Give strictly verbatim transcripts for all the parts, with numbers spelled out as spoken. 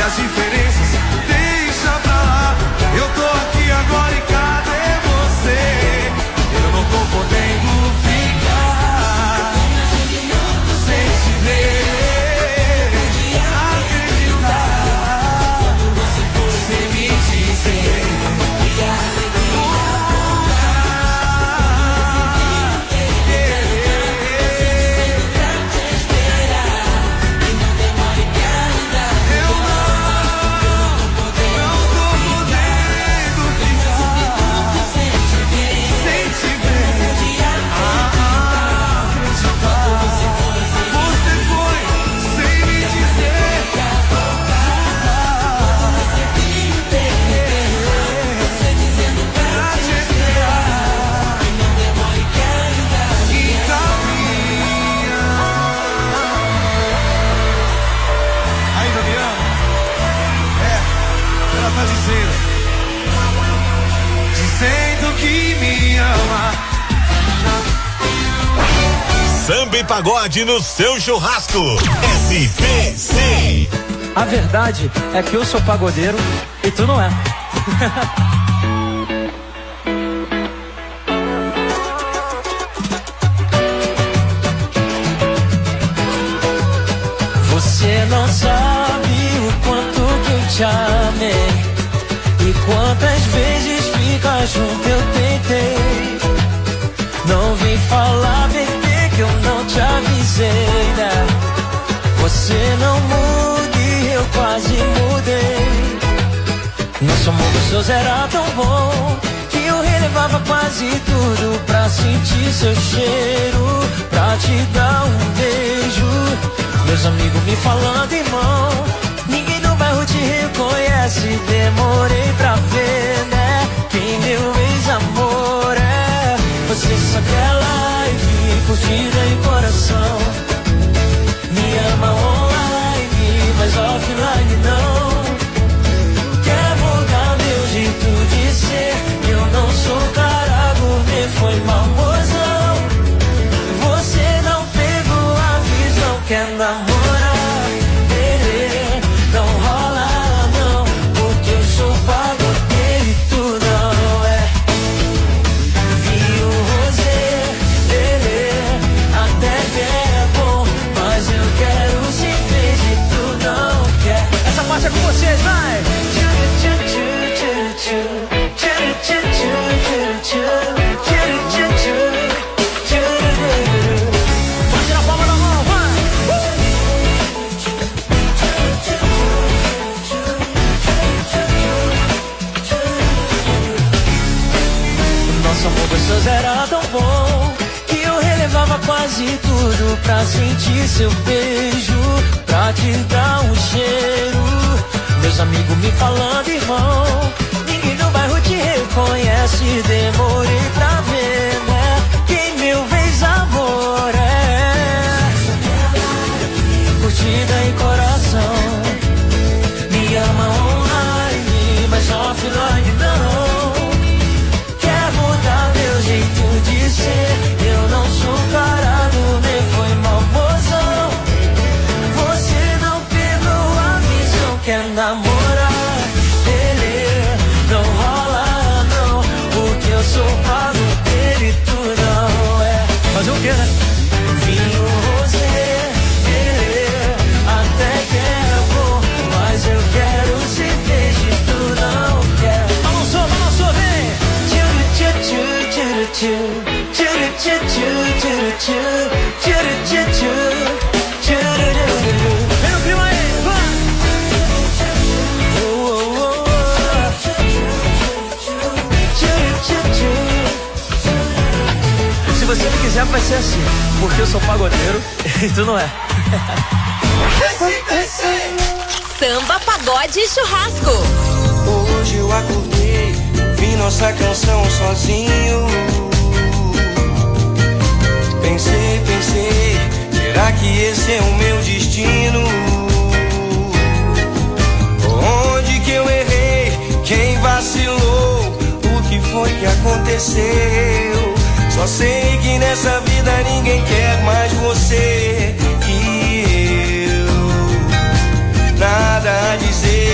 as diferenças deixa pra lá. Eu tô aqui agora e cadê você? Eu não tô podendo ficar sem te ver, acreditar, sem me dizer. Dizendo que me ama. Samba e pagode no seu churrasco. S P C. A verdade é que eu sou pagodeiro e tu não é. Você não sabe o quanto que eu te amei e quantas vezes ficar junto eu tentei. Não vem falar, bebê, que eu não te avisei, né? Você não muda e eu quase mudei. Nosso amor gostoso era tão bom que eu relevava quase tudo pra sentir seu cheiro, pra te dar um beijo. Meus amigos me falando, irmão, ninguém no bairro te reconhece. Demorei pra ver, né, quem meu ex-amor é. Você só quer live, curtida e coração. Me ama online, mas offline não. Quer mudar meu jeito de ser. Eu não sou cara gourmet, foi mal, mozão. Você não pegou a visão. Quer namorar, bebê, não rola não, porque eu sou pagodeiro e tu não é. Vinho rosé, bebê, até que é bom, mas eu quero se fez e tu não quer. Essa parte é com vocês, vai! Bate na palma da mão, vai! Nosso amor gostoso era tão bom que eu relevava quase tudo pra sentir seu beijo, pra te dar um cheiro. Meus amigos me falando, irmão, ninguém no bairro te reconhece. Demorei pra ver, né, quem meu ex-amor é. Curtida em coração. Me ama online, mas offline não. Quer mudar meu jeito de ser. Eu não sou cara gourmet, foi mal, mozão. Você não pegou a visão. Quer namorar, ele não rola não, porque eu sou pagodeiro e tu não é. Fazer o que, né? Vinho rosé, ele até que é bom, mas eu quero se fez e tu não quer. Balançou, balançou, vem! Tchuru, tchu, tchuru, tchu, tchuru, tchu, tchuru, tchu, tchuru, tchu, tchu, tchuru. Vem no clima aí, vai! Se você não quiser, vai ser assim, porque eu sou pagodeiro e tu não é. Samba, pagode e churrasco. Hoje eu acordei, vi nossa canção sozinho. Pensei, pensei, será que esse é o meu destino? Onde que eu errei? Quem vacilou? O que foi que aconteceu? Só sei que nessa vida ninguém quer mais você que eu. Nada a dizer.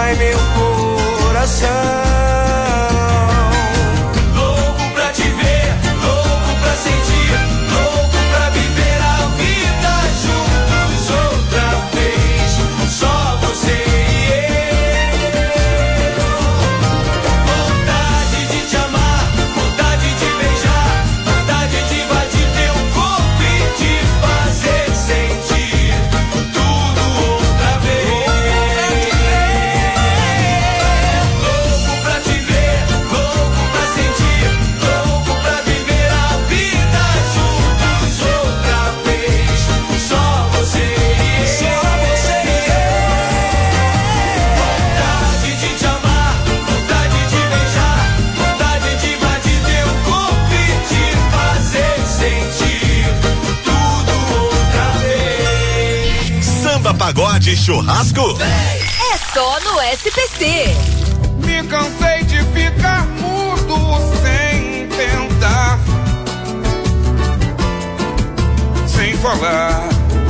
vai meu coração. Louco pra te ver, louco pra sentir, louco pra viver a vida juntos outra vez. Só você e eu. Vontade de te amar, vontade de beijar, vontade de invadir teu corpo e te fazer sentir tudo outra vez. Louco pra te ver, louco pra sentir, louco pra viver a vida juntos outra vez. Só você e eu. Vontade de te amar, vontade de beijar, vontade de invadir teu corpo e te fazer sentir tudo outra vez. Samba, pagode, churrasco. É só no S P C. Me cansei de ficar mudo sem tentar, sem falar.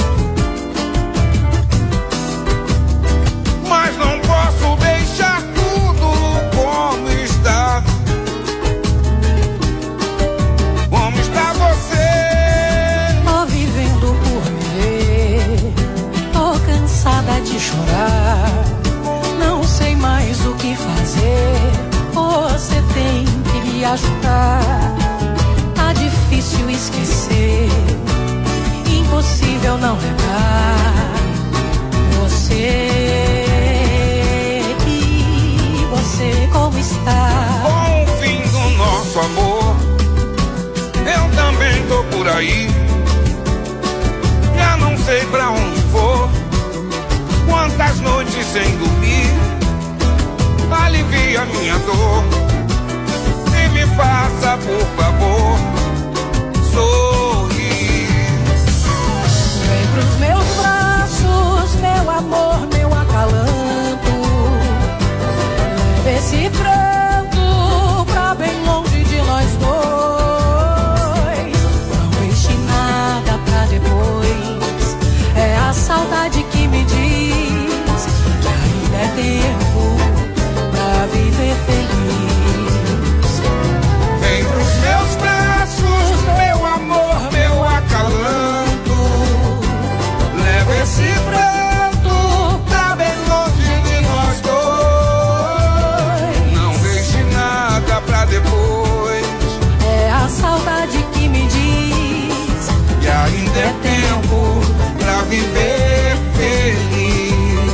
Mas não posso deixar tudo como está. Como está você? Tô vivendo por viver, tô cansada de chorar, não sei mais o que fazer, você tem que me ajudar. Tá difícil esquecer, impossível não lembrar você. E você como está? Com o fim do nosso amor, eu também tô por aí. Já não sei pra onde vou. Quantas noites sem dormir, alivia minha dor e me faça, por favor, sorrir. Vem pros meus braços, meu amor, meu acalanto. Leve esse pranto pra bem longe de nós dois. Não deixe nada pra depois, é a saudade que me diz que ainda é tempo pra viver feliz. Vem pros meus braços, meu amor, meu acalanto. Leva esse pranto pra bem longe de nós dois. Não deixe nada pra depois, É a saudade que me diz que ainda é tempo pra viver feliz.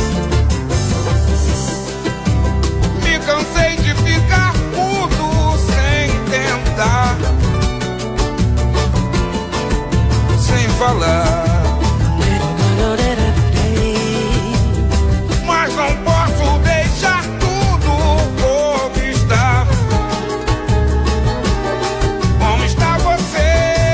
Me cansei de ficar mudo sem tentar, sem falar. Mas não posso deixar tudo como está. Como está você?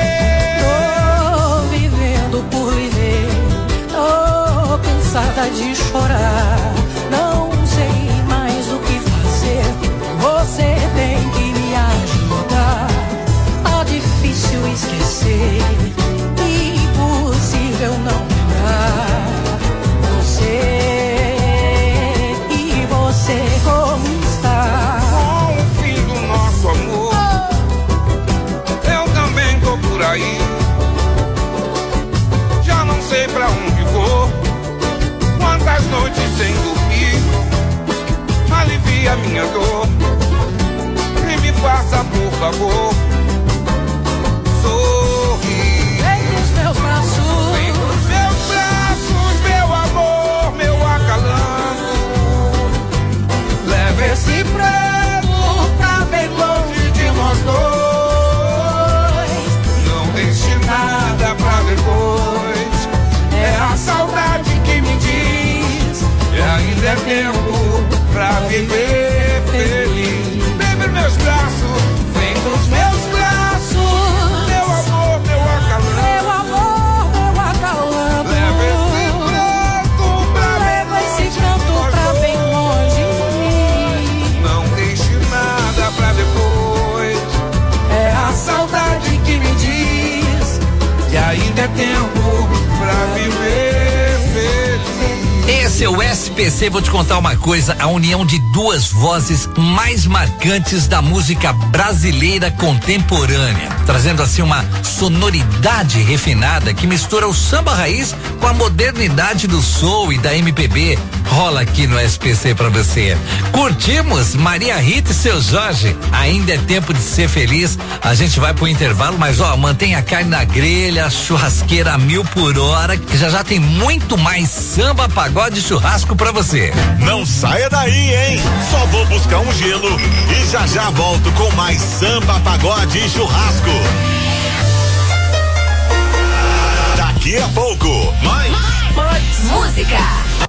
Tô vivendo por viver, tô cansada de chorar, não sei mais o que fazer, você tem que me ajudar. Tá difícil esquecer, impossível não lembrar você. E você como está? Com o fim do nosso amor, eu também tô por aí. Já não sei pra onde vou. Quantas noites sem dormir, alivia minha dor e me faça, por favor, sorrir. Vem nos meus braços, Vem pros meus braços, meu amor, meu acalanto. Leva esse prego pra bem longe de nós dois. Não deixe nada pra depois, é a saudade que me diz que ainda é tempo pra viver feliz. Vem pros meus braços, vem pros meus braços, meu amor, meu acalanto. meu amor, meu acalanto. Leva esse pranto pra bem Leva esse longe pranto de nós pra bem dois. longe. Não deixe nada pra depois, é a saudade que me diz que ainda é tempo pra viver feliz. seu S P C, vou te contar uma coisa, a união de duas vozes mais marcantes da música brasileira contemporânea, trazendo assim uma sonoridade refinada que mistura o samba raiz com a modernidade do soul e da M P B. Rola aqui no S P C pra você. Curtimos Maria Rita e seu Jorge. Ainda é tempo de ser feliz. A gente vai pro intervalo, mas ó, mantenha a carne na grelha, a churrasqueira a mil por hora, que já já tem muito mais samba, pagode e churrasco pra você. Não saia daí, hein? Só vou buscar um gelo e já já volto com mais samba, pagode e churrasco. Daqui a pouco, mais, mais música.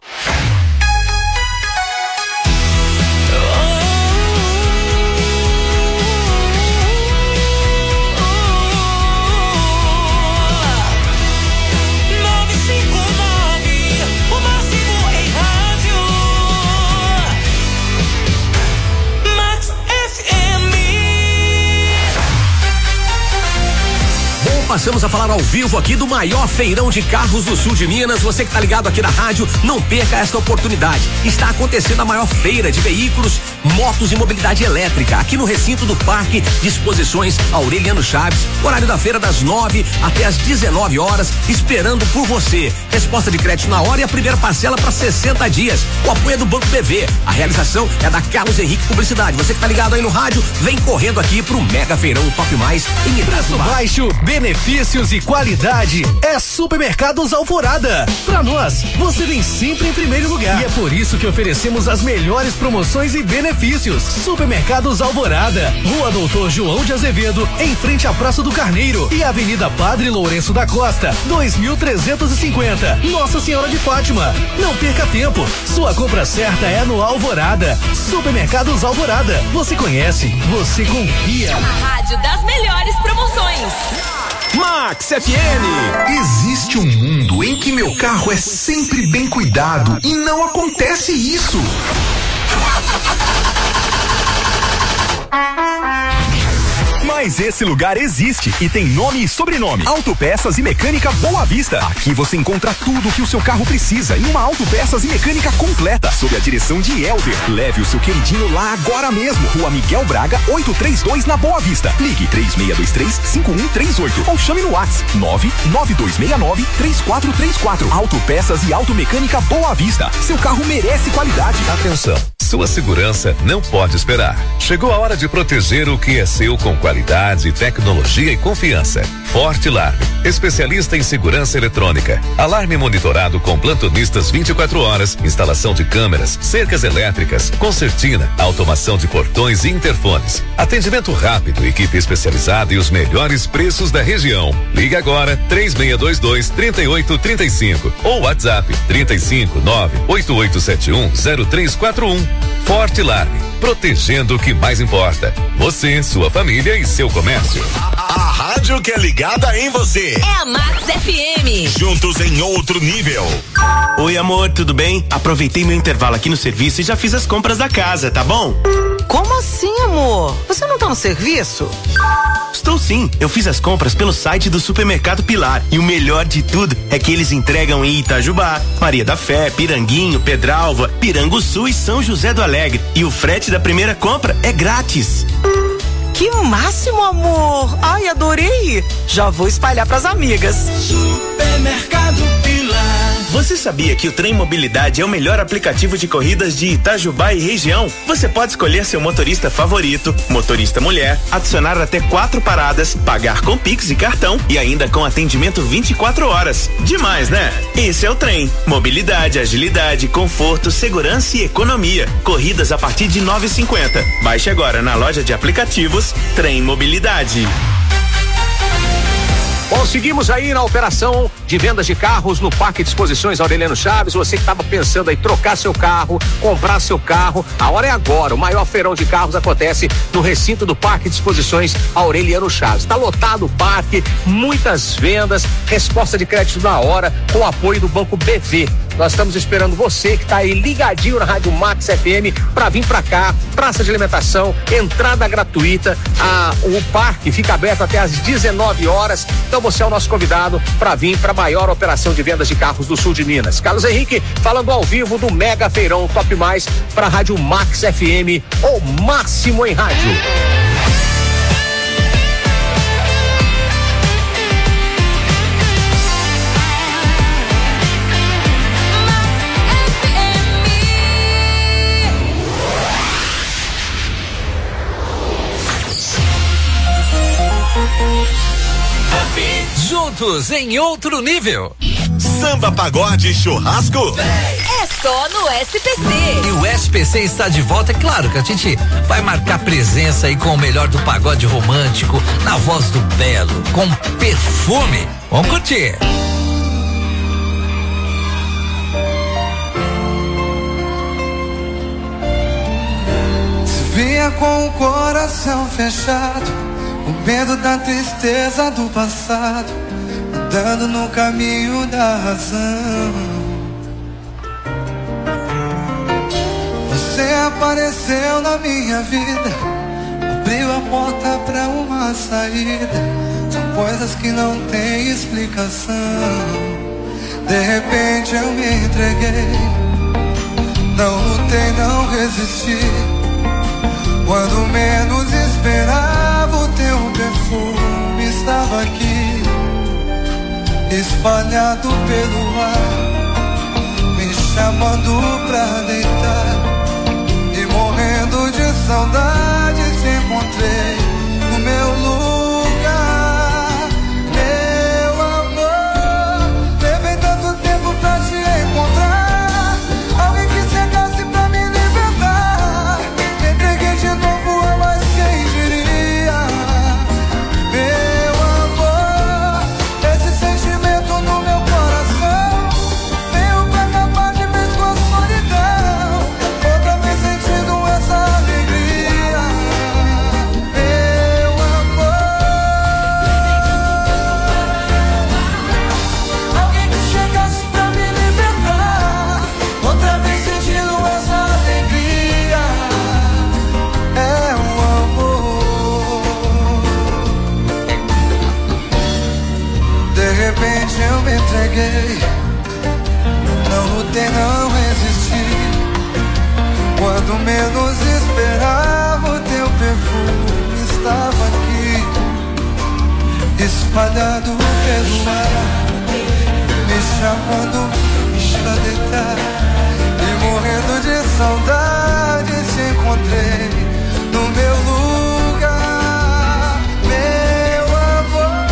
Passamos a falar ao vivo aqui do maior feirão de carros do sul de Minas. Você que tá ligado aqui na rádio, não perca esta oportunidade. Está acontecendo a maior feira de veículos, motos e mobilidade elétrica aqui no recinto do Parque de Exposições Aureliano Chaves. Horário da feira das nove até as dezenove horas, esperando por você. Resposta de crédito na hora e a primeira parcela para sessenta dias. O apoio é do Banco B V. A realização é da Carlos Henrique Publicidade. Você que tá ligado aí no rádio, vem correndo aqui pro Mega Feirão Top Mais em Preço baixo, benefício Benefícios e qualidade é Supermercados Alvorada. Pra nós, você vem sempre em primeiro lugar. E é por isso que oferecemos as melhores promoções e benefícios. Supermercados Alvorada, Rua Doutor João de Azevedo, em frente à Praça do Carneiro, e Avenida Padre Lourenço da Costa, dois mil trezentos e cinquenta, Nossa Senhora de Fátima. Não perca tempo, sua compra certa é no Alvorada. Supermercados Alvorada, você conhece, você confia. A rádio das melhores promoções. Max F M. Existe um mundo em que meu carro é sempre bem cuidado e não acontece isso. Mas esse lugar existe e tem nome e sobrenome. Autopeças e Mecânica Boa Vista. Aqui você encontra tudo o que o seu carro precisa em uma autopeças e mecânica completa, sob a direção de Helder. Leve o seu queridinho lá agora mesmo. Rua Miguel Braga, oitocentos e trinta e dois, na Boa Vista. Ligue três seis dois três, cinco um três oito ou chame no WhatsApp nove nove dois seis nove, três quatro três quatro. Autopeças e Automecânica Boa Vista. Seu carro merece qualidade. Atenção, sua segurança não pode esperar. Chegou a hora de proteger o que é seu com qualidade, tecnologia e confiança. Forte-Alarme, especialista em segurança eletrônica. Alarme monitorado com plantonistas vinte e quatro horas, instalação de câmeras, cercas elétricas, concertina, automação de portões e interfones. Atendimento rápido, equipe especializada e os melhores preços da região. Ligue agora três seis dois dois, três oito três cinco ou WhatsApp trinta e cinco, nove oito oito sete um, zero três quatro um. Forte-Alarme, protegendo o que mais importa. Você, sua família e seu comércio. A, a rádio que é ligada em você. É a Max F M. Juntos em outro nível. Oi, amor, tudo bem? Aproveitei meu intervalo aqui no serviço e já fiz as compras da casa, tá bom? Como assim, amor? Você não tá no serviço? Estou sim, eu fiz as compras pelo site do Supermercado Pilar e o melhor de tudo é que eles entregam em Itajubá, Maria da Fé, Piranguinho, Pedralva, Piranguçu e São José do Alegre, e o frete da primeira compra é grátis. Que máximo, amor! Ai, adorei! Já vou espalhar pras amigas. Supermercado Pilar. Você sabia que o Trem Mobilidade é o melhor aplicativo de corridas de Itajubá e região? Você pode escolher seu motorista favorito, motorista mulher, adicionar até quatro paradas, pagar com Pix e cartão e ainda com atendimento vinte e quatro horas. Demais, né? Esse é o Trem. Mobilidade, agilidade, conforto, segurança e economia. Corridas a partir de nove e cinquenta. Baixe agora na loja de aplicativos Trem Mobilidade. Bom, seguimos aí na operação de vendas de carros no Parque de Exposições Aureliano Chaves. Você que estava pensando aí trocar seu carro, comprar seu carro, a hora é agora. O maior feirão de carros acontece no recinto do Parque de Exposições Aureliano Chaves. Está lotado o parque, muitas vendas, resposta de crédito na hora, com o apoio do Banco B V. Nós estamos esperando você que está aí ligadinho na Rádio Max F M para vir para cá. Praça de alimentação, entrada gratuita. A, o parque fica aberto até às dezenove horas. Então você é o nosso convidado para vir para maior operação de vendas de carros do sul de Minas. Carlos Henrique falando ao vivo do Mega Feirão Top Mais para a Rádio Max F M, ou Máximo em Rádio. Juntos em outro nível. Samba, pagode, churrasco. É só no S P C. E o S P C está de volta. É claro que a gente vai marcar presença aí com o melhor do pagode romântico, na voz do Belo, com perfume. Vamos curtir. Se vinha com o coração fechado, o medo da tristeza do passado, andando no caminho da razão. Você apareceu na minha vida, abriu a porta pra uma saída. São coisas que não têm explicação. De repente eu me entreguei, não lutei, não resisti. Quando menos esperava, o teu perfume estava aqui, espalhado pelo ar, me chamando pra deitar. E morrendo de saudade, te encontrei no meu lugar. Meu amor, levei tanto tempo pra te encontrar, alguém que chegasse pra me libertar. Me entreguei de novo, a mais quem diria. Meu amor, esse sentimento no meu coração veio pra acabar de vez com a solidão, outra vez sentindo essa alegria. Meu amor, alguém que chegasse pra me libertar, outra vez sentindo essa alegria. É o amor. De repente eu me entreguei, não lutei, não resisti. Quando menos esperava, o teu perfume estava aqui, espalhado pelo ar, me chamando pra deitar. E morrendo de saudade, te encontrei no meu lugar. Meu amor,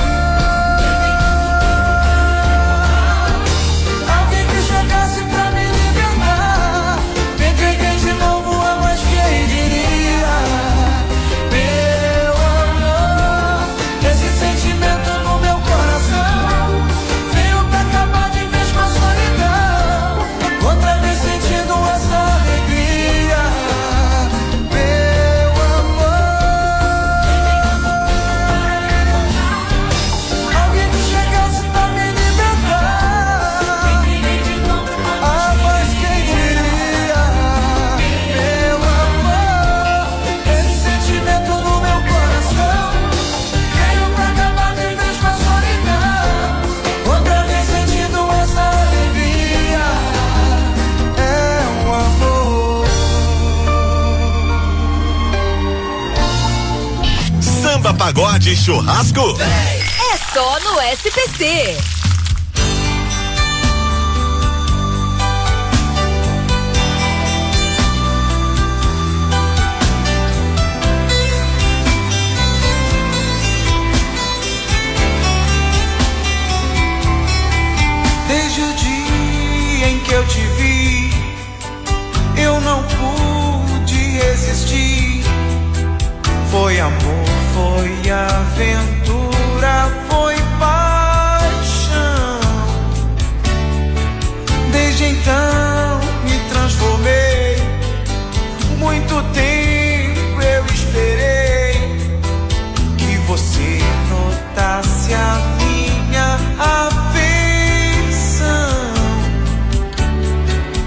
alguém que chegasse pra me libertar. Me entreguei de novo, a mais quem diria. Meu amor, esse sentimento no meu coração veio pra acabar de vez com a solidão, outra vez sentindo essa alegria. Meu amor, alguém que chegasse pra me libertar, a mais quem diria. Meu amor, esse sentimento no meu coração veio pra acabar de vez com a solidão, outra vez sentindo essa alegria. É o amor. Samba, pagode, churrasco. É só no S P C. Desde o dia em que eu te vi, eu não pude resistir. Foi amor, foi aventura, foi paixão. Desde então me transformei. Muito tempo eu esperei que você notasse a minha afeição.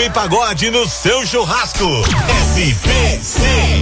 tem pagode no seu churrasco. S P C.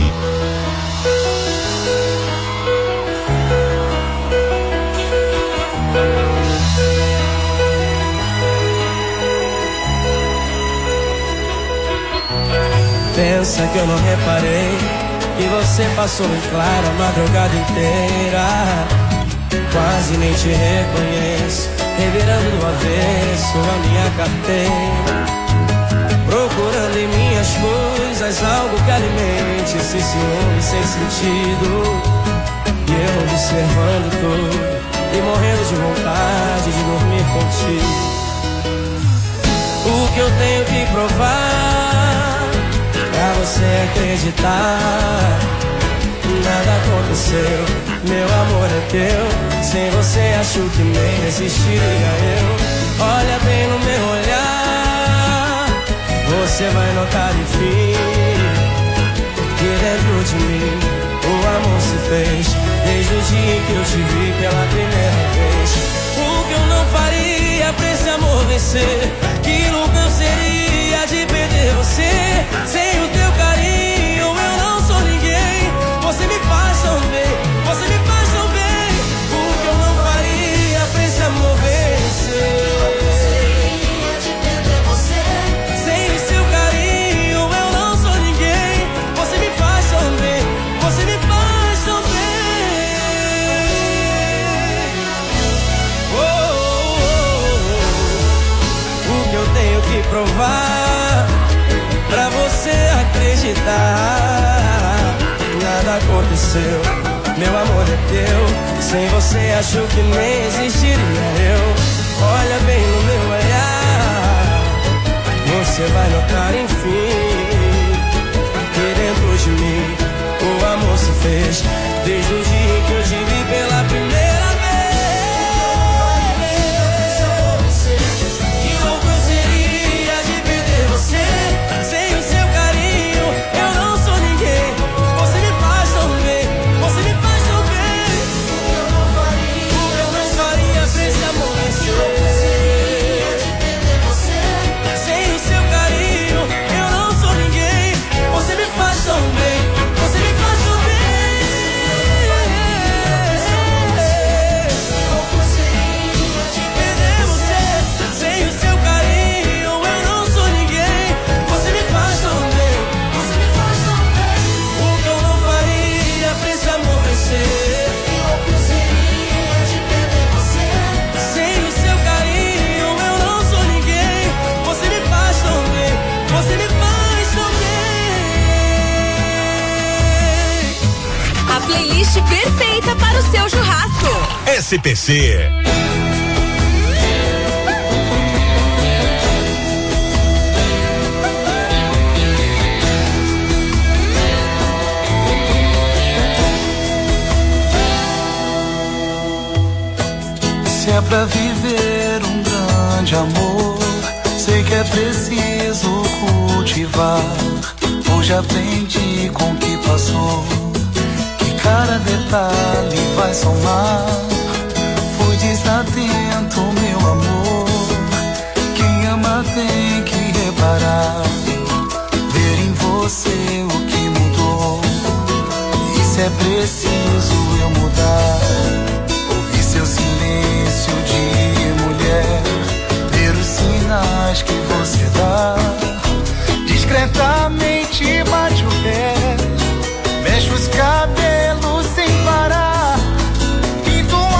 Pensa que eu não reparei que você passou em claro a madrugada inteira. Quase nem te reconheço, revirando do avesso a minha carteira, procurando em minhas coisas algo que alimente esse ciúme sem sentido. E eu observando tudo e morrendo de vontade de dormir contigo. O que eu tenho que provar pra você acreditar? Nada aconteceu, meu amor é teu. Sem você acho que nem existiria eu. Olha bem no meu olhar, você vai notar enfim que dentro de mim o amor se fez desde o dia que eu te vi pela primeira vez. O que eu não faria pra esse amor vencer? Que louco eu seria de perder você. Sem o teu carinho eu não sou ninguém. Você me faz tão bem, você me faz tão bem. O que eu não faria pra esse amor vencer? Sem o seu carinho eu não sou ninguém. Você me faz tão bem, você me faz tão bem. Oh, oh, oh, oh. O que eu tenho que provar pra você acreditar? Nada aconteceu, meu amor é teu. Sem você acho que nem existiria eu. Olha bem no meu olhar, você vai notar enfim que dentro de mim o amor se fez desde o dia que eu te vi pela primeira vez. Que louco eu seria de perder você. Sem o seu carinho eu não sou ninguém. Você me faz tão bem, você me faz tão bem. O que eu não faria, o que eu não faria pra esse amor vencer? Sem o seu carinho eu não sou ninguém. Você me faz tão bem, você me faz tão bem. Como seria de perder você? Sem o seu carinho eu não sou ninguém. Você me faz tão bem, você me faz tão bem. O que eu não faria pra esse amor vencer? Como seria de perder você? Sem o seu carinho eu não sou ninguém. Você me faz tão bem, você me faz tão bem. A playlist perfeita para o seu churrasco. S P C. Se é pra viver um grande amor, sei que é preciso cultivar. Hoje aprendi com o que passou, que cada detalhe vai somar. Fui desatento, meu amor. Quem ama tem que reparar, ver em você o que mudou. E se é preciso eu mudar, ouvir seu silêncio de mulher, ver os sinais que você dá. Discretamente bate o pé, mexe os cabelos sem parar, pinta um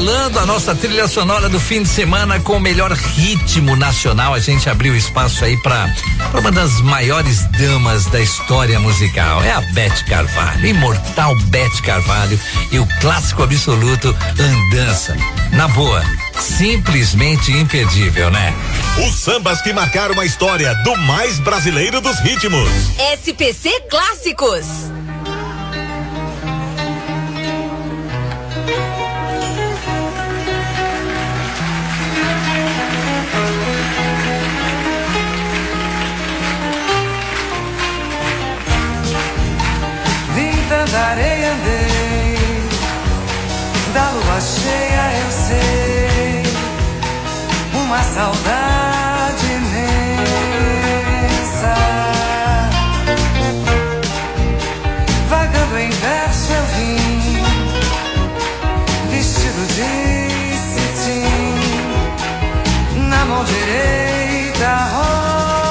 falando, a nossa trilha sonora do fim de semana com o melhor ritmo nacional. A gente abriu espaço aí para uma das maiores damas da história musical. É a Beth Carvalho, imortal Beth Carvalho, e o clássico absoluto Andança. Na boa, simplesmente imperdível, né? Os sambas que marcaram a história do mais brasileiro dos ritmos. S P C Clássicos. Da areia andei, da lua cheia eu sei, uma saudade imensa. Vagando em verso eu vim, vestido de cetim, na mão direita rosa.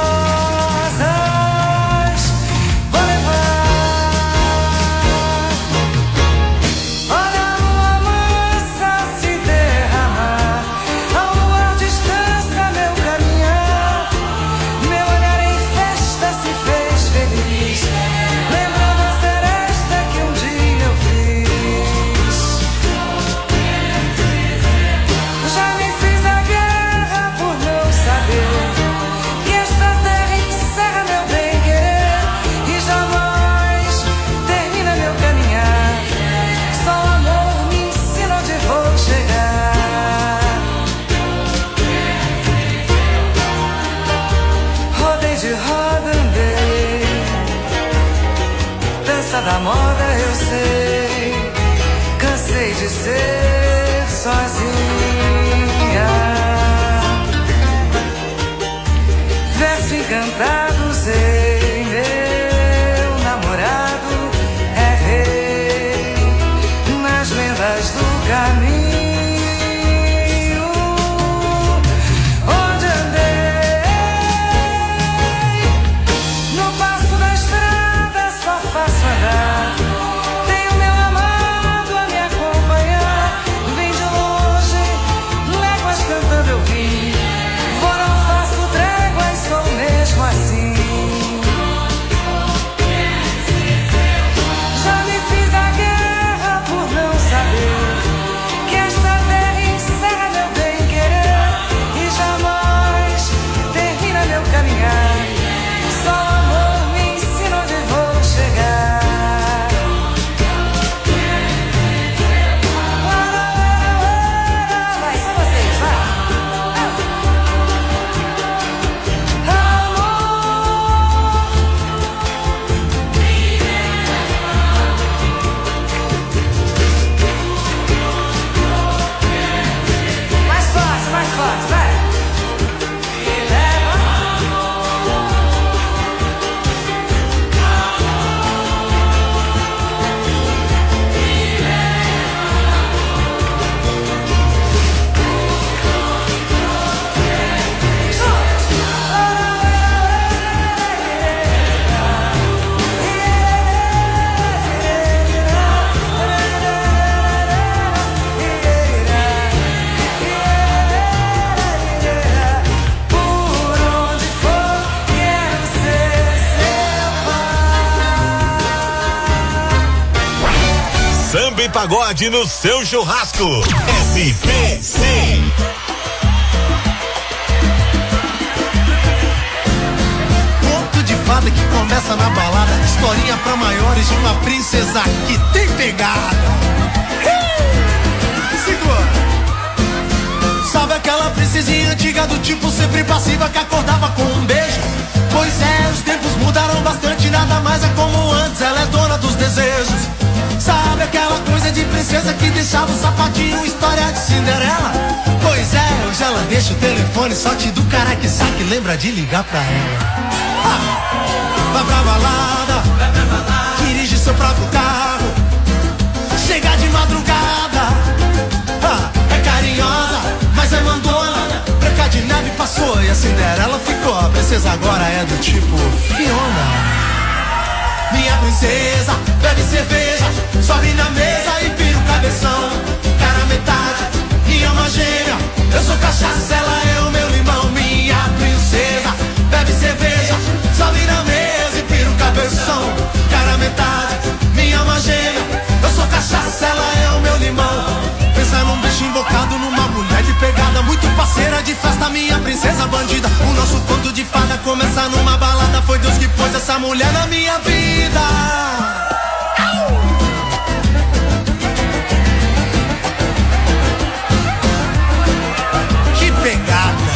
Da moda eu sei, cansei de ser sozinha. Verso encantado sei, meu namorado é rei nas lendas do caminho. Pagode no seu churrasco. S P C. Conto de fada que começa na balada, historinha pra maiores de uma princesa que tem pegada. Segura. Sabe aquela princesinha antiga do tipo sempre passiva que acordava com um beijo? Pois é, os tempos mudaram bastante, nada mais é como antes, ela é dona dos desejos. Sabe aquela coisa de princesa que deixava o sapatinho, história de Cinderela? Pois é, hoje ela deixa o telefone, sorte do cara que sabe que lembra de ligar pra ela. Ah, vai pra balada, vai pra balada, dirige seu próprio carro, chega de madrugada, ah, é carinhosa, mas é mandona, Branca de Neve passou e a Cinderela ficou, a princesa agora é do tipo Fiona. Minha princesa, bebe cerveja, sobe na mesa e vira o cabeção. Cara metade, alma gêmea. Eu sou cachaça, ela é o meu limão. Minha princesa, bebe cerveja, sobe na mesa e pira o cabeção. Cara metade, minha alma gêmea. Eu sou cachaça, ela é o meu limão. Pensa num bicho invocado, numa mulher de pegada, muito parceira de festa, minha princesa bandida. O nosso conto de fada começa numa balada. Foi Deus que pôs essa mulher na minha vida. Que pegada.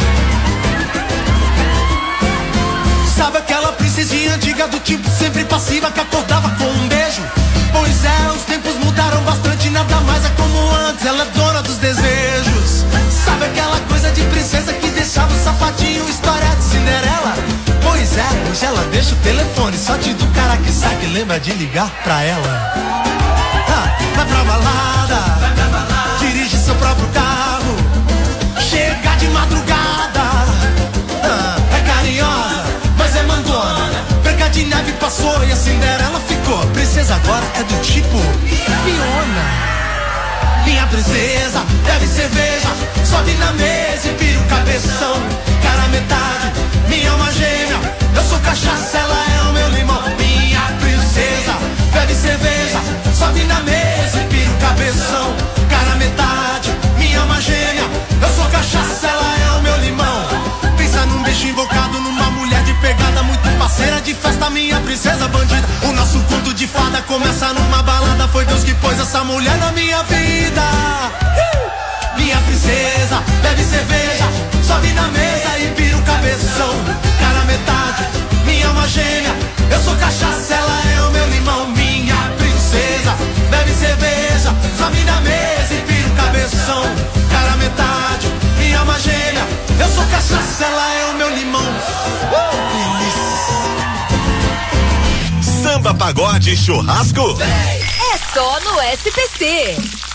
Sabe aquela princesinha antiga do tipo sempre passiva que acordava com um beijo? Pois é, os tempos mudaram bastante, nada mais é como antes, ela é dona dos desejos. Sabe aquela coisa de princesa que deixava o sapatinho, história de Cinderela? Pois é, hoje ela deixa o telefone, sorte do cara que sabe, lembra de ligar pra ela. Ah, vai pra balada, vai pra balada, dirige seu próprio carro, chega de madrugada. Ah, é carinhosa, mas é mandona. Branca de Neve passou e a Cinderela ficou. Princesa agora é do tipo Fiona. Minha princesa, bebe cerveja, sobe na mesa e pira o cabeção. Cara metade, minha alma gêmea. Eu sou cachaça, ela é o meu limão. Minha princesa, bebe cerveja, sobe na mesa e pira o cabeção. Cara metade, minha alma gêmea. Eu sou cachaça, ela é o meu limão. Pensa num bicho invocado, numa mulher de pegada, muito parceira de festa, minha princesa bandida. O nosso conto de fada começa numa balada. Foi Deus que pôs essa mulher na minha vida. Minha princesa, bebe cerveja, sobe na mesa e vira um cabeção. Cara metade, minha alma gêmea. Eu sou cachaça, ela é o meu limão. Minha princesa, bebe cerveja, sobe na mesa e vira um cabeção. Cara metade, minha alma gêmea. Eu sou cachaça, ela é o meu limão. Samba, pagode, churrasco. É só no S P C.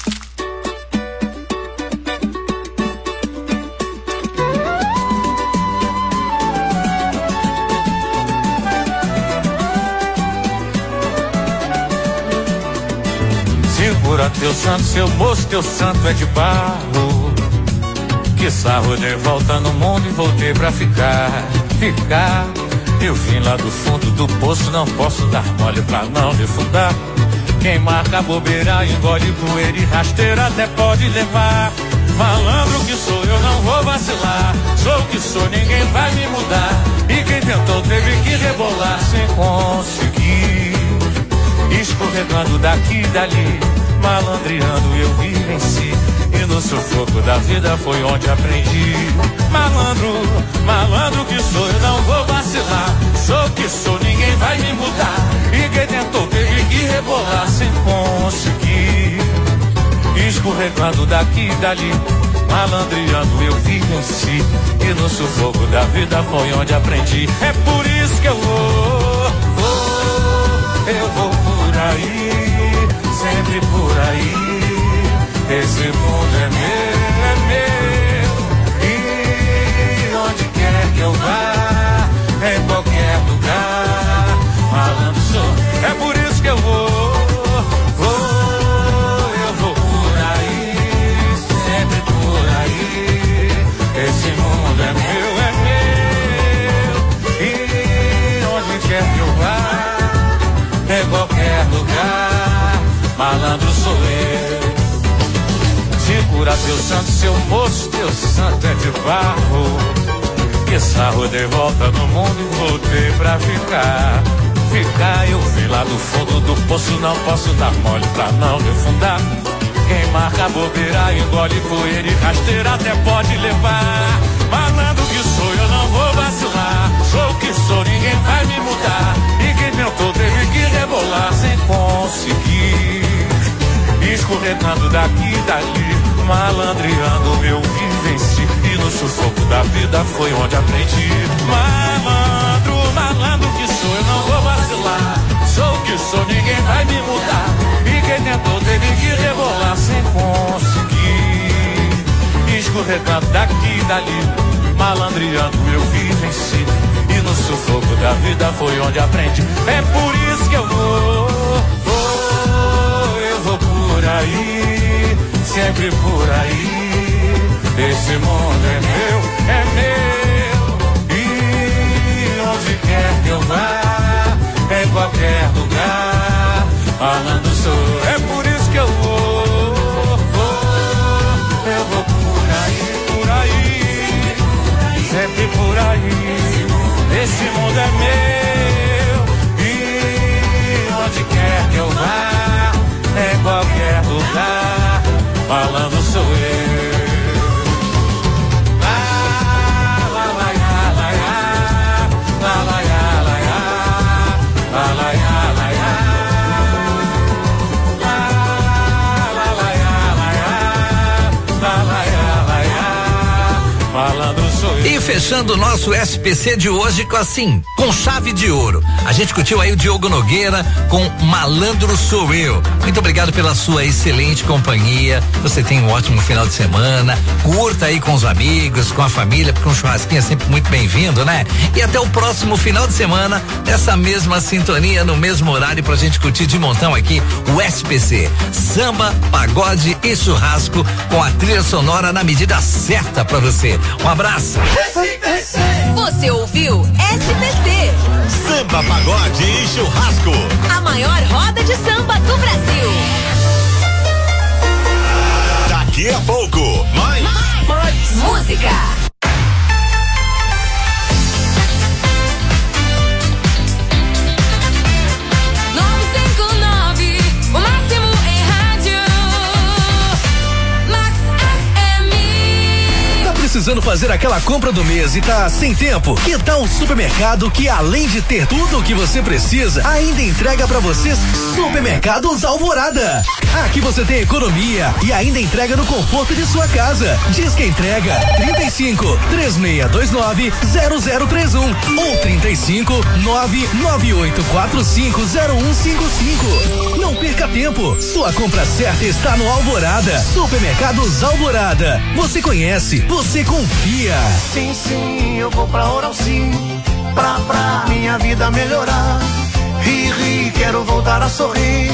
Segura teu santo, seu moço, teu santo é de barro. Que sarro de volta no mundo e voltei pra ficar, ficar. Eu vim lá do fundo do poço, não posso dar mole pra não defundar. Quem marca bobeira, engole poeira e rasteira até pode levar. Malandro que sou, eu não vou vacilar. Sou o que sou, ninguém vai me mudar. E quem tentou teve que rebolar sem conseguir. Escorregando daqui e dali, malandreando eu me venci. E no sufoco da vida foi onde aprendi. Malandro, malandro que sou, eu não vou vacilar. Sou o que sou, ninguém vai me mudar. E quem tentou teve que rebolar sem conseguir. Escorregando daqui e dali, malandreando eu venci. E no sufoco da vida foi onde aprendi. É por isso que eu vou, vou, eu vou por aí, sempre por aí. Esse mundo é meu, é meu. E onde quer que eu vá, em qualquer lugar, malandro sou. É por isso que eu vou, vou, eu vou por aí, sempre por aí. Esse mundo é meu, é meu. E onde quer que eu vá, em qualquer lugar, malandro sou eu. Segura teu santo, seu moço, teu santo é de barro. Que sarro de volta no mundo e voltei pra ficar, ficar. Eu vi lá do fundo do poço, não posso dar mole pra não defundar. Quem marca bobeira, engole poeira e rasteira até pode levar. Malandro que sou, eu não vou vacilar. Sou o que sou, ninguém vai me mudar. E quem tentou teve que rebolar sem conseguir. Escorregando daqui e dali, malandreando eu venci. E no sufoco da vida foi onde aprendi. Malandro, malandro que sou, eu não vou vacilar. Sou o que sou, ninguém vai me mudar. E quem tentou teve que rebolar sem conseguir. Escorregando daqui e dali, malandreando eu venci. E no sufoco da vida foi onde aprendi. É por isso que eu vou, vou, eu vou por aí, sempre por aí. Esse mundo é meu, é meu. E onde quer que eu vá, em qualquer lugar, falando sou. É por isso que eu vou, vou, eu vou por aí, por aí, sempre por aí. Esse mundo é meu. E onde quer que eu vá, em qualquer lugar, falando sou eu. E fechando o nosso S P C de hoje com assim, com chave de ouro. A gente curtiu aí o Diogo Nogueira com Malandro Sou Eu. Muito obrigado pela sua excelente companhia. Você tem um ótimo final de semana. Curta aí com os amigos, com a família, porque um churrasquinho é sempre muito bem-vindo, né? E até o próximo final de semana, nessa mesma sintonia, no mesmo horário, pra gente curtir de montão aqui o S P C. Samba, pagode e churrasco com a trilha sonora na medida certa pra você. Um abraço. Você ouviu S P C. Samba, pagode e churrasco. A maior roda de samba do Brasil. Daqui a pouco, mais, mais, mais música. Precisando fazer aquela compra do mês e tá sem tempo? Que tal um supermercado que, além de ter tudo o que você precisa, ainda entrega pra vocês? Supermercados Alvorada. Aqui você tem economia e ainda entrega no conforto de sua casa. Diz que entrega trinta e cinco, três seis dois nove, zero zero três um ou trinta e cinco, nove nove oito quatro cinco zero um cinco cinco. Não perca tempo. Sua compra certa está no Alvorada. Supermercados Alvorada. Você conhece, você confia. Sim, sim, eu vou pra Oral Sim, pra, pra minha vida melhorar. Ri, ri, quero voltar a sorrir.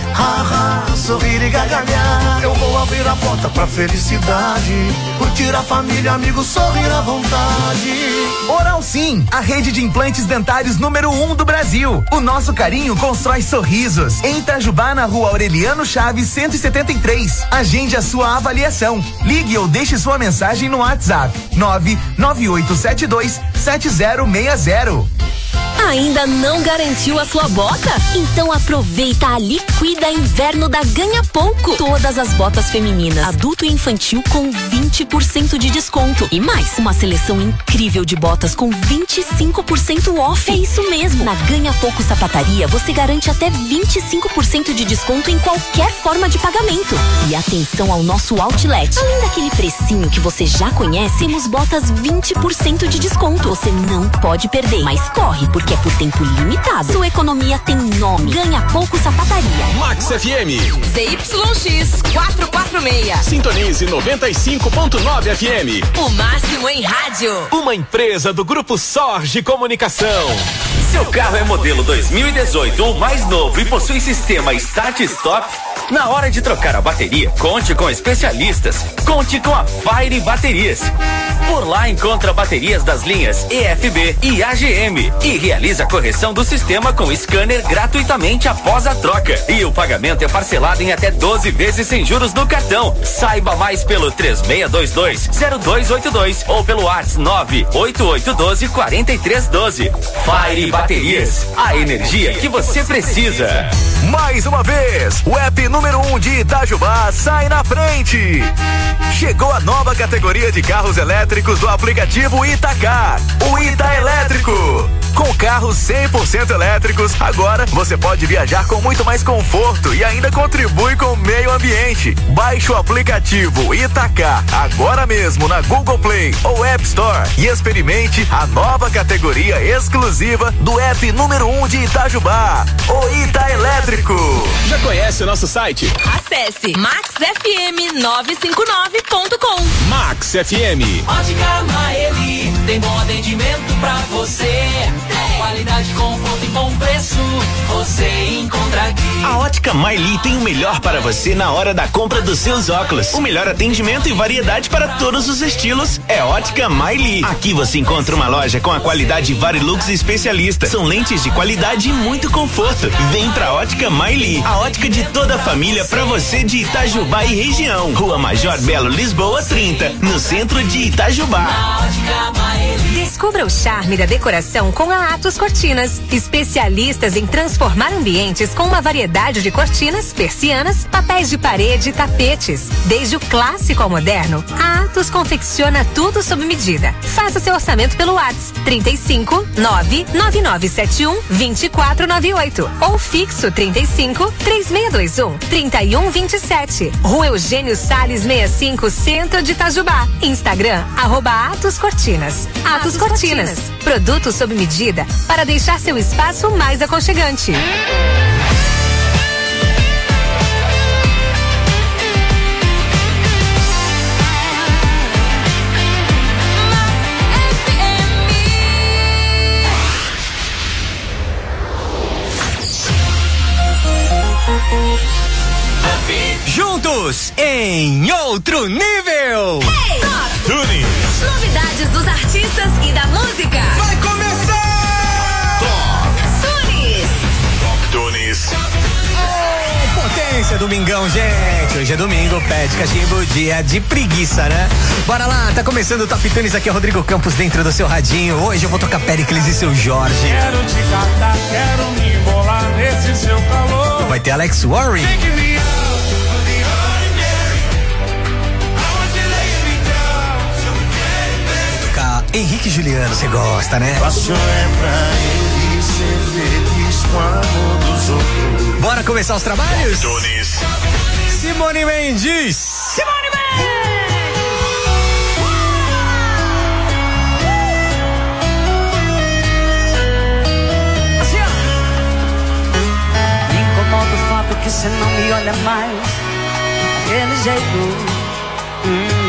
Ha, ha, sorrir e gargalhar. Eu vou abrir a porta pra felicidade, curtir a família, amigos, sorrir à vontade. Oral Sim, a rede de implantes dentários número um do Brasil. O nosso carinho constrói sorrisos. Em Itajubá, na rua Aureliano Chaves, cento e setenta e três. Agende a sua avaliação. Ligue ou deixe sua mensagem no WhatsApp nove nove oito sete dois sete zero seis zero. Ainda não garantiu a sua bota? Então aproveita a Liquida Inverno da Ganha Pouco. Todas as botas femininas, adulto e infantil com vinte por cento de desconto. E mais, uma seleção incrível de botas com vinte e cinco por cento off. É isso mesmo. Na Ganha Pouco Sapataria, você garante até vinte e cinco por cento de desconto em qualquer forma de pagamento. E atenção ao nosso outlet. Além daquele precinho que você já conhece, temos botas vinte por cento de desconto. Você não pode perder. Mas corre, porque é por tempo limitado. Sua economia tem nome. Ganha Pouco Sapataria. Max F M. Z Y X quatrocentos e quarenta e seis. Sintonize noventa e cinco ponto nove F M. O máximo em rádio. Uma empresa do Grupo Sorge Comunicação. Seu carro é modelo dois mil e dezoito ou mais novo e possui sistema Start Stop? Na hora de trocar a bateria, conte com especialistas. Conte com a Fire Baterias. Por lá encontra baterias das linhas E F B e A G M e realiza a correção do sistema com scanner gratuitamente após a troca. E o pagamento é parcelado em até doze vezes sem juros no cartão. Saiba mais pelo três seis dois dois, zero dois oito dois ou pelo WhatsApp nove oito oito um dois, quatro três um dois. Fire Baterias, a energia que você precisa. Mais uma vez, o app número um de Itajubá sai na frente. Chegou a nova categoria de carros elétricos do aplicativo Itacar, o Ita Elétrico. Com carros cem por cento elétricos, agora você pode viajar com muito mais conforto e ainda contribui com o meio ambiente. Baixe o aplicativo Itacar agora mesmo na Google Play ou App Store e experimente a nova categoria exclusiva do app número um de Itajubá, o Ita Elétrico. Já conhece o nosso site? Acesse max f m nove cinco nove ponto com. Max F M. Ótica Maeli, tem bom atendimento pra você. Qualidade, conforto e bom preço. você encontra aqui. A Ótica Maili tem o melhor para você na hora da compra dos seus óculos. O melhor atendimento e variedade para todos os estilos é Ótica Maili. Aqui você encontra uma loja com a qualidade Varilux especialista. São lentes de qualidade e muito conforto. Vem pra Ótica Maili, a ótica de toda a família para você de Itajubá e região. Rua Major Belo, Lisboa trinta, no centro de Itajubá. Descubra o charme da decoração com a Atos Cortinas, especialistas em transformar ambientes com uma variedade de cortinas, persianas, papéis de parede e tapetes. Desde o clássico ao moderno, a Atos confecciona tudo sob medida. Faça seu orçamento pelo WhatsApp trinta e cinco, nove nove nove sete um, dois quatro nove oito ou fixo trinta e cinco, três seis dois um, três um dois sete. Rua Eugênio Salles sessenta e cinco, centro de Itajubá. Instagram, arroba Atos Cortinas. Atos Cortinas, produtos sob medida para deixar seu espaço mais aconchegante. Juntos em outro nível. Hey! Top Tunes. Novidades dos artistas e da música. Vai começar! Top Tunes. Top Tunes. Oh, potência, domingão, gente. Hoje é domingo, pé de cachimbo, dia de preguiça, né? Bora lá, tá começando o Top Tunes, aqui é o Rodrigo Campos dentro do seu radinho. Hoje eu vou tocar Péricles e seu Jorge. Quero te catar, quero me embolar nesse seu calor. Vai ter Alex Warren. Henrique e Juliano, você gosta, né? Paixão é pra ele ser feliz com a amor dos outros. Bora começar os trabalhos? Tunes. Simone Mendes. Simone Mendes. Me incomoda o fato que você não me olha mais daquele jeito. Hum.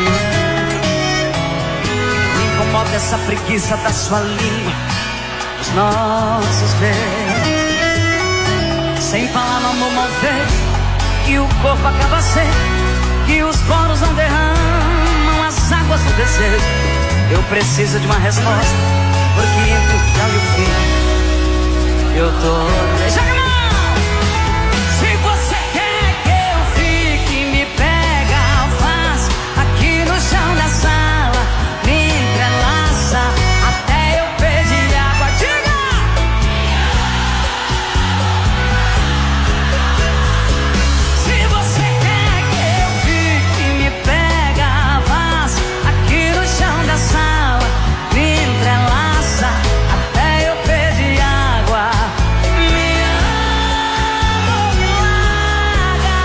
Incomoda essa preguiça da sua língua, os nossos beijos. Sem falar no amor mal feito, que o corpo acaba seco, que os poros não derramam as águas do desejo. Eu preciso de uma resposta, porque entre o tchau e o fim, eu tô deixando. Se você quer que eu fique, me pega, faz aqui no chão da sala, me entrelaça até eu pedir água. Diga! Se você quer que eu fique, me pega, faz aqui no chão da sala, me entrelaça até eu pedir água. Me ama, me larga.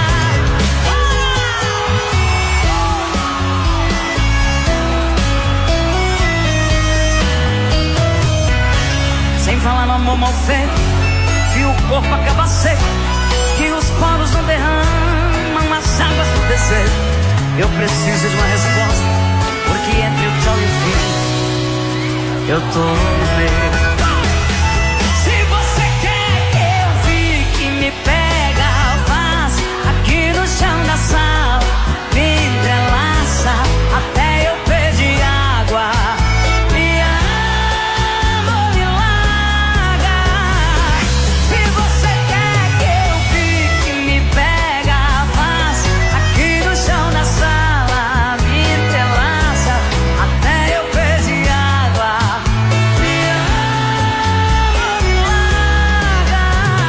Sem falar no amor mal feito, que o corpo acaba seco, que os poros não derramam as águas do desejo. Eu preciso de uma resposta, porque entre o tchau e o fim, eu tô no meio. Se você quer que eu fique, me pega, faz aqui no chão da sala, me entrelaça até eu pedir água. Me ama, me larga. Se você quer que eu fique, me pega, faz aqui no chão da sala, me entrelaça até eu pedir água. Me ama, me larga.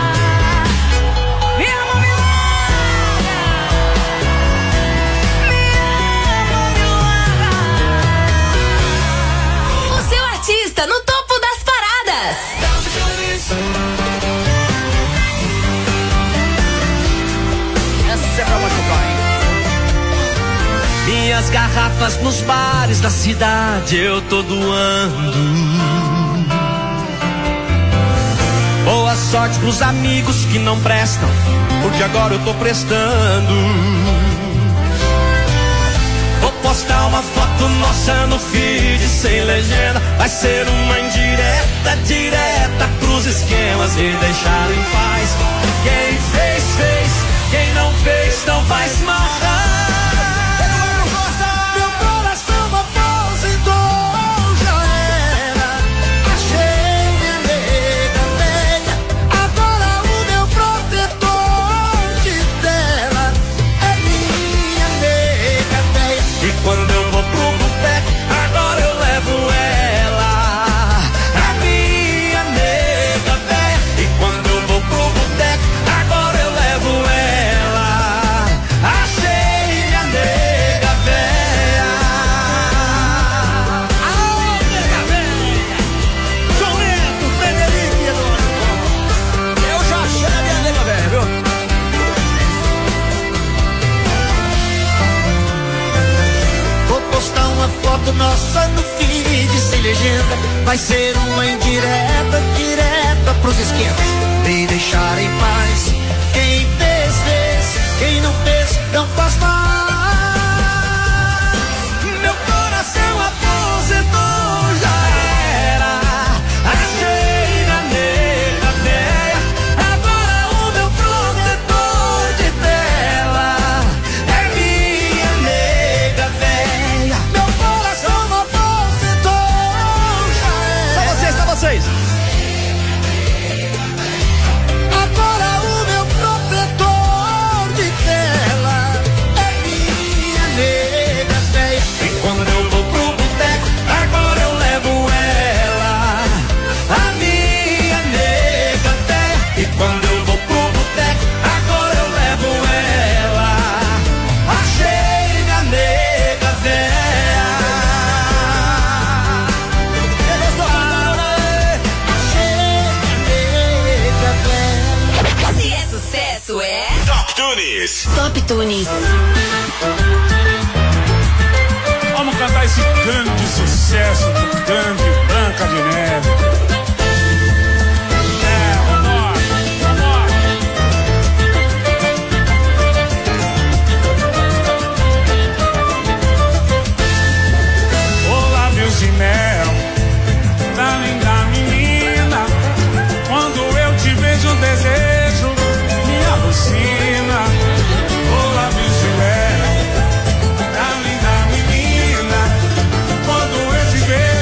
Me ama, me larga. Me ama, me larga. O seu artista no topo das paradas. Essa é pra machucar, hein? Minhas garrafas nos bares da cidade eu tô doando. Boa sorte pros amigos que não prestam, porque agora eu tô prestando. Vou postar uma foto nossa no feed sem legenda. Vai ser uma indireta direta pros esquemas e deixar em legenda vai ser uma indireta direta pros esquemas. Me deixar em paz. Quem fez, fez. Quem não fez, não faz mais. Meu coração aposentou, já era. Achei na nega velha. Agora o meu protetor de tela é minha nega velha. Meu coração aposentou, já era. Só vocês, só vocês. Agora o meu protetor de tela é minha nega velha. E quando eu vou pro boteco, agora eu levo ela, a minha nega velha. E quando eu vou pro boteco, agora eu levo ela, achei minha nega velha. Se é sucesso, é Top Tunes. Top Tunes. Vamos cantar esse grande sucesso do grande Branca de Neve. É, vambora, vambora. Ô lábios de mel, da linda menina, quando eu te vejo o desejo me alucina. Ô lábios de mel, da linda menina, quando eu te vejo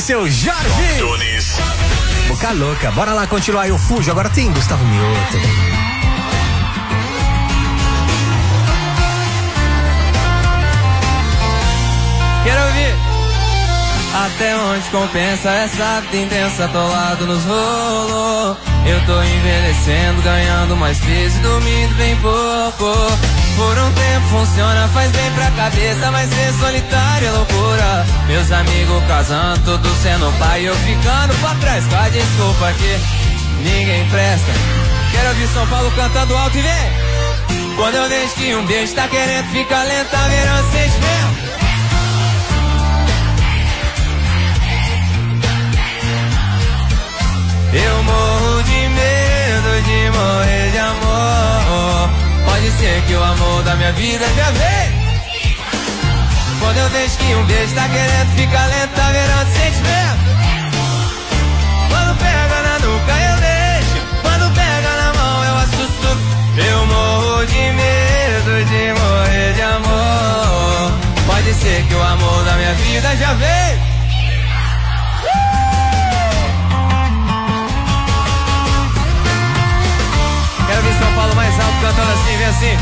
seu Jorge. Boca louca. Bora lá continuar. Eu fujo. Agora tem Gustavo Mioto. Quero ouvir. Até onde compensa essa vida intensa, atolado nos rolos. Eu tô envelhecendo, ganhando mais peso e dormindo bem pouco. Por um tempo funciona, faz bem pra cabeça, mas ser solitário é loucura. Meus amigos casando, todos sendo pai, eu ficando pra trás com a desculpa que ninguém presta. Quero ouvir São Paulo cantando alto e vem. Quando eu vejo que um beijo tá querendo ficar lento, tá virando sentimento. Eu morro de medo de morrer de amor. Pode ser que o amor da minha vida já veio. Quando eu vejo que um beijo tá querendo ficar lento, tá virando sentimento. Quando pega na nuca eu deixo, quando pega na mão eu assusto. Eu morro de medo de morrer de amor. Pode ser que o amor da minha vida já veio. Quero ver São Paulo mais alto cantando assim, vem assim.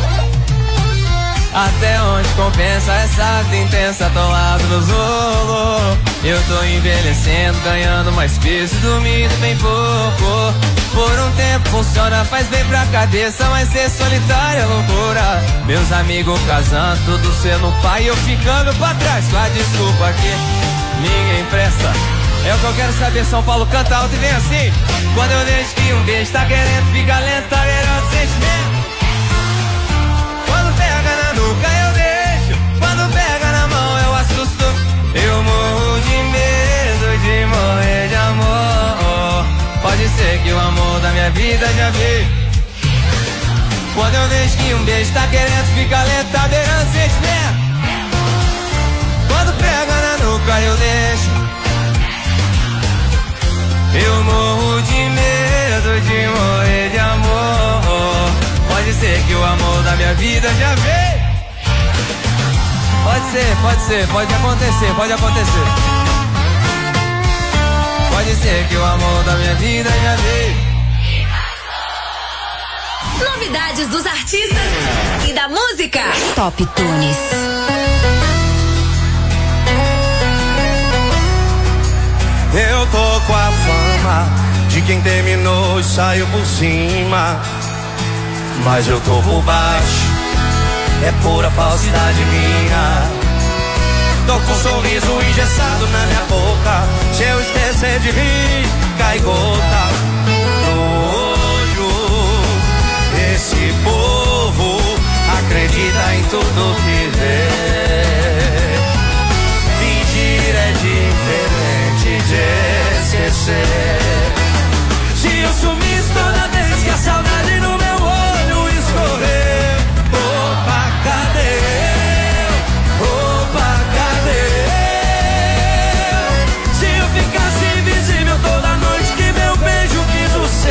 Até onde compensa essa vida intensa, atolado nos rolos. Eu tô envelhecendo, ganhando mais peso e dormindo bem pouco. Por um tempo funciona, faz bem pra cabeça, mas ser solitário é loucura. Meus amigos casando, tudo sendo pai, eu ficando pra trás com a desculpa que ninguém presta. É o que eu quero saber, São Paulo canta alto e vem assim. Quando eu vejo que um beijo tá querendo ficar lento, tá virando sentimento. Quando pega na nuca eu deixo, quando pega na mão eu assusto. Eu morro de medo de morrer de amor. Pode ser que o amor da minha vida já veio. Quando eu vejo que um beijo tá querendo ficar lento, tá virando sentimento. Quando pega na nuca eu deixo. Eu morro de medo de morrer de amor. Pode ser que o amor da minha vida já veio. Pode ser, pode ser, pode acontecer, pode acontecer. Pode ser que o amor da minha vida já veio. Novidades dos artistas e da música. Top Tunes. Eu tô com a fama de quem terminou e saiu por cima, mas eu tô por baixo, é pura falsidade minha. Tô com um sorriso engessado na minha boca, se eu esquecer de rir, cai